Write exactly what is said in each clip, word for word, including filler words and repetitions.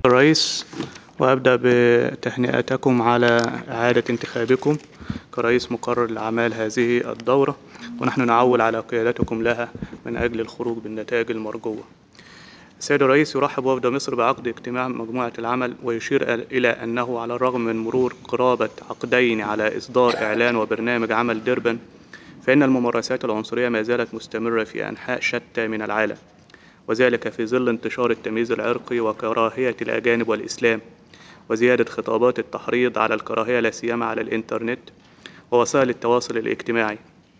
الرئيس، وأبدأ بتهنئتكم على إعادة انتخابكم كرئيس مقرر لأعمال هذه الدورة، ونحن نعول على قيادتكم لها من أجل الخروج بالنتائج المرجوة. السيد الرئيس، يرحب وفد مصر بعقد اجتماع مجموعة العمل، ويشير إلى أنه على الرغم من مرور قرابة عقدين على إصدار إعلان وبرنامج عمل ديربن، فإن الممارسات العنصرية ما زالت مستمرة في أنحاء شتى من العالم، وذلك في ظل انتشار التمييز العرقي وكراهية الأجانب والإسلام، وزيادة خطابات التحريض على الكراهية لا سيما على الإنترنت ووسائل التواصل الاجتماعي،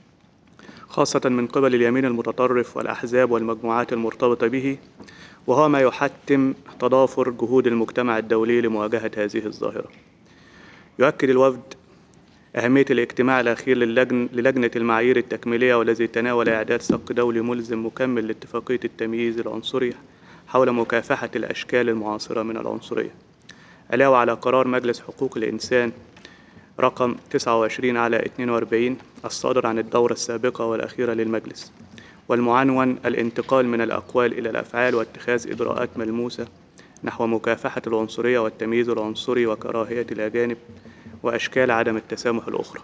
خاصة من قبل اليمين المتطرف والأحزاب والمجموعات المرتبطة به، وهو ما يحتم تضافر جهود المجتمع الدولي لمواجهة هذه الظاهرة. يؤكد الوفد أهمية الاجتماع الأخير للجن... للجنة المعايير التكميلية، والذي تناول إعداد سق دولي ملزم مكمل لاتفاقية التمييز العنصري حول مكافحة الأشكال المعاصرة من العنصرية، علاوة على قرار مجلس حقوق الإنسان رقم تسعة وعشرين على اثنين وأربعين الصادر عن الدورة السابقة والأخيرة للمجلس، والمعنون الانتقال من الأقوال إلى الأفعال واتخاذ إجراءات ملموسة نحو مكافحة العنصرية والتمييز العنصري وكراهية الأجانب وأشكال عدم التسامح الأخرى،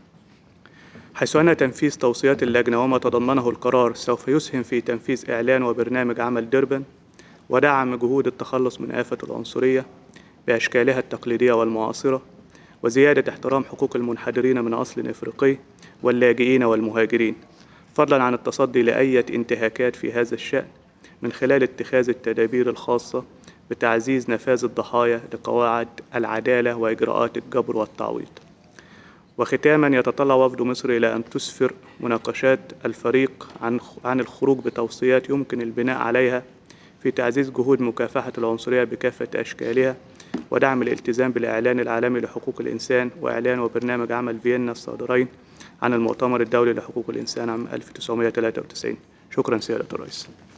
حيث أن تنفيذ توصيات اللجنة وما تضمنه القرار سوف يسهم في تنفيذ إعلان وبرنامج عمل ديربن ودعم جهود التخلص من آفة العنصرية بأشكالها التقليدية والمعاصرة، وزيادة احترام حقوق المنحدرين من أصل إفريقي واللاجئين والمهاجرين، فضلا عن التصدي لأي انتهاكات في هذا الشأن من خلال اتخاذ التدابير الخاصة بتعزيز نفاذ الضحايا لقواعد العدالة وإجراءات الجبر والتعويض. وختاما، يتطلع وفد مصر إلى أن تسفر مناقشات الفريق عن عن الخروج بتوصيات يمكن البناء عليها في تعزيز جهود مكافحة العنصرية بكافة أشكالها، ودعم الالتزام بالإعلان العالمي لحقوق الإنسان وإعلان وبرنامج عمل فيينا الصادرين عن المؤتمر الدولي لحقوق الإنسان عام ألف وتسعمائة وثلاثة وتسعين. شكرا سيادة الرئيس.